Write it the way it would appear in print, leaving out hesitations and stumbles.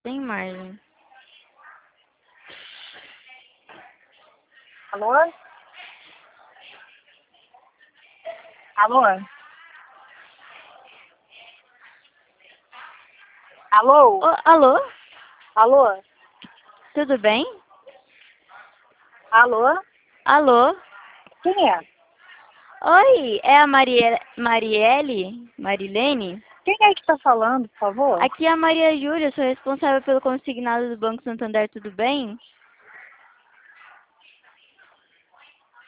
Sem margem. Alô? Alô? Alô? Alô? Alô? Tudo bem? Alô? Alô? Quem é? Oi, é a Marielle? Marilene? Quem é que tá falando, por favor? Aqui é a Maria Júlia, sou responsável pelo consignado do Banco Santander, tudo bem?